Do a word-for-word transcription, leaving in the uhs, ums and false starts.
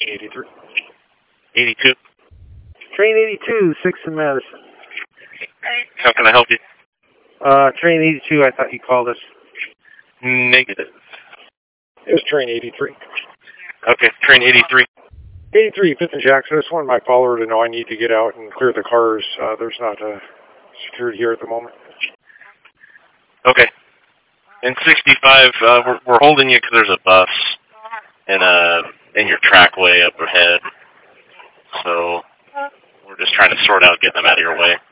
eighty-three. eighty-two. Train eighty-two, sixth and Madison. How can I help you? Uh, train eighty-two, I thought you called us. Negative. It was train eighty-three. Okay, train eighty-three. eighty-three, fifth and Jackson. I just wanted my caller to know I need to get out and clear the cars. Uh, there's not a security here at the moment. Okay. In sixty-five, uh, we're, we're holding you because there's a bus in, a, in your trackway up ahead. So we're just trying to sort out getting them out of your way.